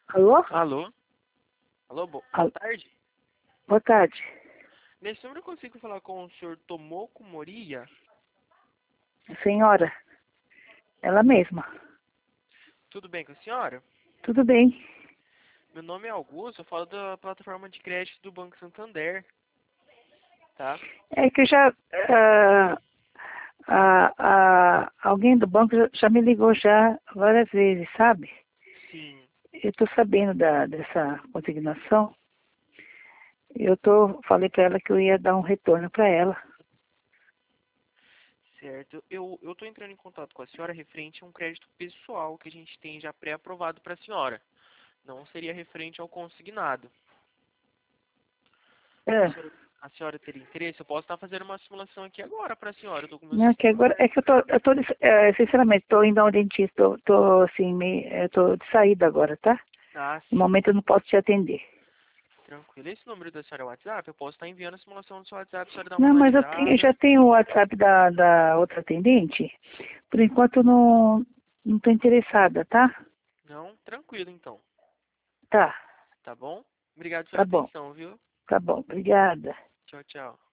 Alô? Alô? Alô, boa Al- tarde. Boa tarde. Nesse número eu consigo falar com o senhor Tomoko Moriya? Senhora, ela mesma. Tudo bem com a senhora? Tudo bem? Meu nome é Augusto, eu falo da plataforma de crédito do Banco Santander, tá? É que eu já... alguém do banco já me ligou já várias vezes, sabe? Sim, Eu estou sabendo dessa consignação. Falei para ela que eu ia dar um retorno para ela. certo. Eu tô entrando em contato com a senhora referente a um crédito pessoal que a gente tem já pré-aprovado para a senhora. Não seria referente ao consignado. A É. senhora, a senhora teria interesse? Eu posso estar fazendo uma simulação aqui agora para a senhora. Eu tô com o meu Não, que sistema agora... É aberto. que sinceramente, estou indo a um dentista. Tô assim, tô de saída agora, tá? Ah, No sim. momento eu não posso te atender. Tranquilo. Esse número da senhora é o WhatsApp? Eu posso estar enviando a simulação no seu WhatsApp, a senhora dá uma Não, mas eu analisada. já tenho o WhatsApp da outra atendente. Por enquanto não estou interessada, tá? Não? Tranquilo, então. Tá, Tá bom? Obrigado pela tá bom, atenção, viu? tá bom. Obrigada. Tchau, tchau.